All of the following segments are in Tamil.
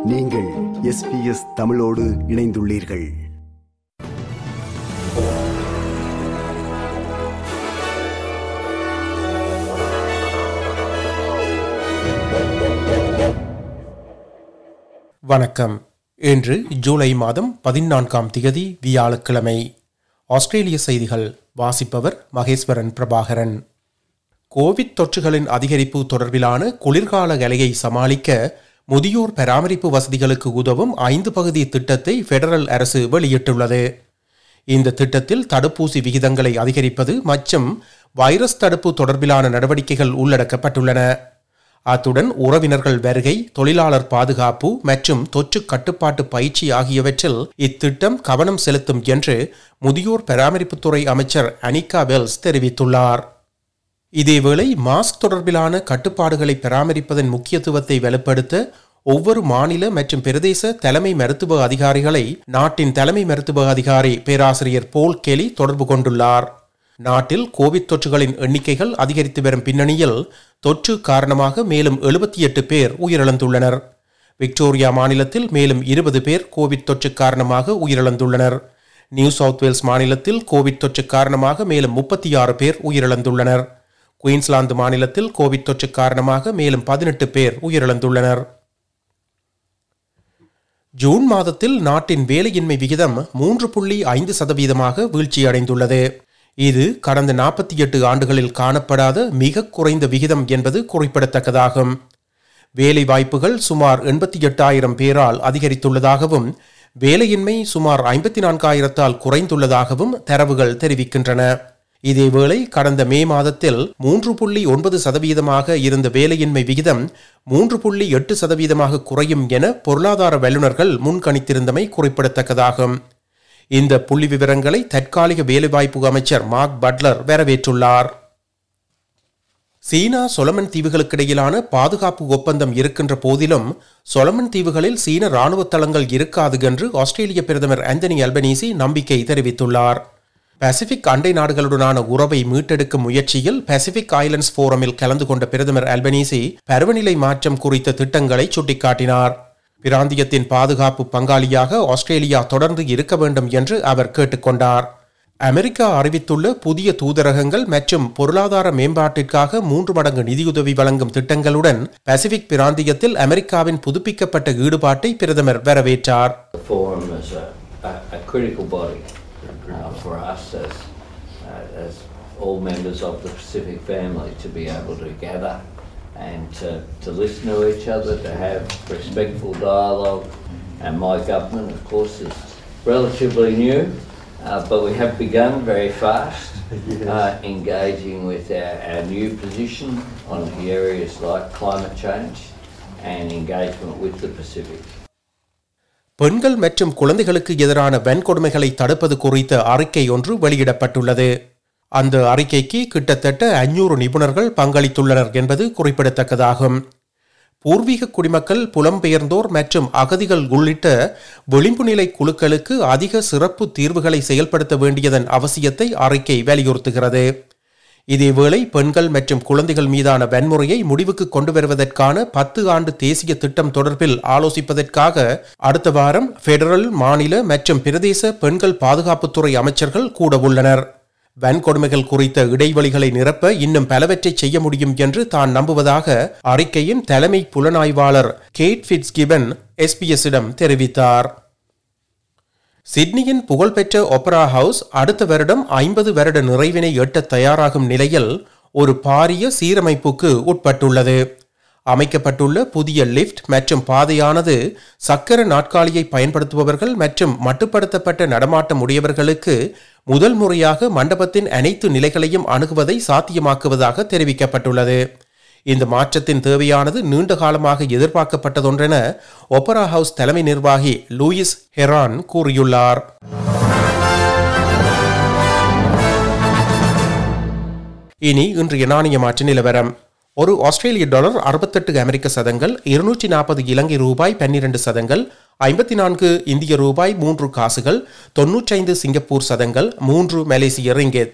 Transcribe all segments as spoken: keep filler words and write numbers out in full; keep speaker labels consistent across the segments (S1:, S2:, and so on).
S1: நீங்கள் எஸ் பி எஸ் தமிழோடு இணைந்துள்ளீர்கள்.
S2: வணக்கம். இன்று ஜூலை மாதம் பதினான்காம் திகதி வியாழக்கிழமை. ஆஸ்திரேலிய செய்திகள் வாசிப்பவர் மகேஸ்வரன் பிரபாகரன். கோவிட் தொற்றுகளின் அதிகரிப்பு தொடர்பிலான குளிர்கால அலையை சமாளிக்க முதியோர் பராமரிப்பு வசதிகளுக்கு உதவும் ஐந்து பகுதி திட்டத்தை பெடரல் அரசு வெளியிட்டுள்ளது. இந்த திட்டத்தில் தடுப்பூசி விகிதங்களை அதிகரிப்பது மற்றும் வைரஸ் தடுப்பு தொடர்பிலான நடவடிக்கைகள் உள்ளடக்கப்பட்டுள்ளன. அத்துடன் உறவினர்கள் வருகை, தொழிலாளர் பாதுகாப்பு மற்றும் தொற்று கட்டுப்பாட்டு பயிற்சி ஆகியவற்றில் இத்திட்டம் கவனம் செலுத்தும் என்று முதியோர் பராமரிப்புத்துறை அமைச்சர் அனிகா வெல்ஸ் தெரிவித்துள்ளார். இதேவேளை மாஸ்க் தொடர்பிலான கட்டுப்பாடுகளை பராமரிப்பதன் முக்கியத்துவத்தை வலுப்படுத்த ஒவ்வொரு மாநில மற்றும் பிரதேச தலைமை மருத்துவ அதிகாரிகளை நாட்டின் தலைமை மருத்துவ அதிகாரி பேராசிரியர் போல் கெலி தொடர்பு கொண்டுள்ளார். நாட்டில் கோவிட் தொற்றுகளின் எண்ணிக்கைகள் அதிகரித்து வரும் பின்னணியில் தொற்று காரணமாக மேலும் எழுபத்தி எட்டு பேர் உயிரிழந்துள்ளனர். விக்டோரியா மாநிலத்தில் மேலும் இருபது பேர் கோவிட் தொற்று காரணமாக உயிரிழந்துள்ளனர். நியூ சவுத் வேல்ஸ் மாநிலத்தில் கோவிட் தொற்று காரணமாக மேலும் முப்பத்தி ஆறு பேர் உயிரிழந்துள்ளனர். குயின்ஸ்லாந்து மாநிலத்தில் கோவிட் தொற்று காரணமாக மேலும் பதினெட்டு பேர் உயிரிழந்துள்ளனர். ஜூன் மாதத்தில் நாட்டின் வேலையின்மை விகிதம் மூன்று புள்ளி ஐந்து சதவீதமாக வீழ்ச்சியடைந்துள்ளது. இது கடந்த நாற்பத்தி எட்டு ஆண்டுகளில் காணப்படாத மிக குறைந்த விகிதம் என்பது குறிப்பிடத்தக்கதாகும். வேலை வாய்ப்புகள் சுமார் எண்பத்தி எட்டாயிரம் பேரால் அதிகரித்துள்ளதாகவும் வேலையின்மை சுமார் ஐம்பத்தி நான்காயிரத்தால் குறைந்துள்ளதாகவும் தரவுகள் தெரிவிக்கின்றன. இதேவேளை கடந்த மே மாதத்தில் மூன்று புள்ளி ஒன்பது சதவீதமாக இருந்த வேலையின்மை விகிதம் மூன்று புள்ளி எட்டு சதவீதமாக குறையும் என பொருளாதார வல்லுநர்கள் முன்கணித்திருந்தமை குறிப்பிடத்தக்கதாகும். இந்த புள்ளி விவரங்களை தற்காலிக வேலைவாய்ப்பு அமைச்சர் மார்க் பட்லர் வரவேற்றுள்ளார். சீனா சொலமன் தீவுகளுக்கிடையிலான பாதுகாப்பு ஒப்பந்தம் இருக்கின்ற போதிலும் சொலமன் தீவுகளில் சீன ராணுவ தளங்கள் இருக்காது என்று ஆஸ்திரேலிய பிரதமர் ஆந்தனி அல்பனீசி நம்பிக்கை தெரிவித்துள்ளார். பசிபிக் அண்டை நாடுகளுடனான உறவை மீட்டெடுக்கும் முயற்சியில் பசிபிக் ஐலண்ட்ஸ் போரமில் கலந்து கொண்ட பிரதமர் அல்பனீசி பருவநிலை மாற்றம் குறித்த திட்டங்களை சுட்டிக்காட்டினார். பிராந்தியத்தின் பாதுகாப்பு பங்காளியாக ஆஸ்திரேலியா தொடர்ந்து இருக்க வேண்டும் என்று அவர் கேட்டுக்கொண்டார். அமெரிக்கா அறிவித்துள்ள புதிய தூதரகங்கள் மற்றும் பொருளாதார மேம்பாட்டிற்காக மூன்று மடங்கு நிதியுதவி வழங்கும் திட்டங்களுடன் பசிபிக் பிராந்தியத்தில் அமெரிக்காவின் புதுப்பிக்கப்பட்ட ஈடுபாட்டை பிரதமர் வரவேற்றார்.
S3: Uh, for us as, uh, as all members of the Pacific family to be able to gather and to, to listen to each other, to have respectful dialogue. And my government, of course, is relatively new, uh, but we have begun very fast yes. uh, engaging with our, our new position on the areas like climate change and engagement with the Pacific.
S2: பெண்கள் மற்றும் குழந்தைகளுக்கு எதிரான வன்கொடுமைகளை தடுப்பது குறித்த அறிக்கை ஒன்று வெளியிடப்பட்டுள்ளது. அந்த அறிக்கைக்கு கிட்டத்தட்ட ஐநூறு நிபுணர்கள் பங்களித்துள்ளனர் என்பது குறிப்பிடத்தக்கதாகும். பூர்வீக குடிமக்கள், புலம்பெயர்ந்தோர் மற்றும் அகதிகள் உள்ளிட்ட விளிம்பு நிலை குழுக்களுக்கு அதிக சிறப்பு தீர்வுகளை செயல்படுத்த வேண்டியதன் அவசியத்தை அறிக்கை வலியுறுத்துகிறது. இதேவேளை பெண்கள் மற்றும் குழந்தைகள் மீதான வன்முறையை முடிவுக்கு கொண்டு வருவதற்கான பத்து ஆண்டு தேசிய திட்டம் தொடர்பில் ஆலோசிப்பதற்காக அடுத்த வாரம் பெடரல், மாநில மற்றும் பிரதேச பெண்கள் பாதுகாப்புத்துறை அமைச்சர்கள் கூட உள்ளனர். வன்கொடுமைகள் குறித்த இடைவெளிகளை நிரப்ப இன்னும் பலவற்றை செய்ய முடியும் என்று தான் நம்புவதாக அறிக்கையின் தலைமை புலனாய்வாளர் கேட் ஃபிட்ஸ்கிபன் எஸ்பிஎஸ்ஸிடம் தெரிவித்தார். சிட்னியின் புகழ்பெற்ற ஒப்பரா ஹவுஸ் அடுத்த வருடம் ஐம்பது வருட நிறைவினை எட்ட தயாராகும் நிலையில் ஒரு பாரிய சீரமைப்புக்கு உட்பட்டுள்ளது. அமைக்கப்பட்டுள்ள புதிய லிப்ட் மற்றும் பாதையானது சக்கர நாற்காலியை பயன்படுத்துபவர்கள் மற்றும் மட்டுப்படுத்தப்பட்ட நடமாட்டம் உடையவர்களுக்கு முதல் முறையாக மண்டபத்தின் அனைத்து நிலைகளையும் அணுகுவதை சாத்தியமாக்குவதாக தெரிவிக்கப்பட்டுள்ளது. இந்த மாற்றத்தின் தேவையானது நீண்ட காலமாக எதிர்பார்க்கப்பட்டதொன்றென ஒப்பரா ஹவுஸ் தலைமை நிர்வாகி லூயிஸ் ஹெரான் கூறியுள்ளார். இனி இன்றைய நாணய மாற்று நிலவரம். ஒரு ஆஸ்திரேலிய டாலர் அறுபத்தெட்டு அமெரிக்க சதங்கள், இருநூற்றி நாற்பது இலங்கை ரூபாய் பன்னிரண்டு சதங்கள், ஐம்பத்தி நான்கு இந்திய ரூபாய் மூன்று காசுகள், தொன்னூற்றி ஐந்து சிங்கப்பூர் சதங்கள், மூன்று மலேசிய ரிங்கெட்.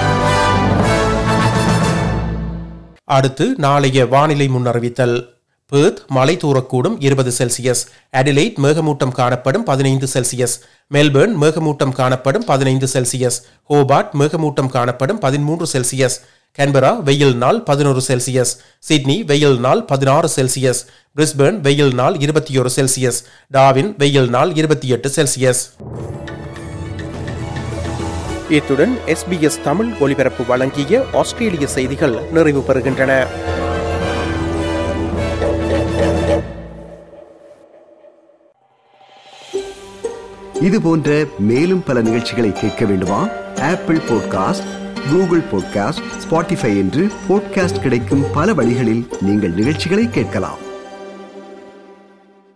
S2: அடுத்து நாளைய வானிலை முன்னறிவித்தல். பேர்த் மழை தூறக்கூடும் இருபது செல்சியஸ். அடிலைட் மேகமூட்டம் காணப்படும் பதினைந்து செல்சியஸ். மெல்பர்ன் மேகமூட்டம் காணப்படும் பதினைந்து செல்சியஸ். ஹோபார்ட் மேகமூட்டம் காணப்படும் பதிமூன்று செல்சியஸ். கேன்பரா வெயில் நாள் பதினொரு செல்சியஸ். சிட்னி வெயில் நாள் பதினாறு செல்சியஸ். பிரிஸ்பேர்ன் வெயில் நாள் இருபத்தி ஒரு செல்சியஸ். டார்வின் வெயில் நாள் இருபத்தி எட்டு செல்சியஸ். இத்துடன் எஸ்பிஎஸ் தமிழ் ஒலிபரப்பு வழங்கிய ஆஸ்திரேலிய செய்திகள் நிறைவு பெறுகின்றன.
S1: இது போன்ற மேலும் பல நிகழ்ச்சிகளை கேட்க வேண்டுமா? Apple podcast, Google podcast, Spotify என்று பாட்காஸ்ட் கிடைக்கும் பல வழிகளில் நீங்கள் நிகழ்ச்சிகளை கேட்கலாம்.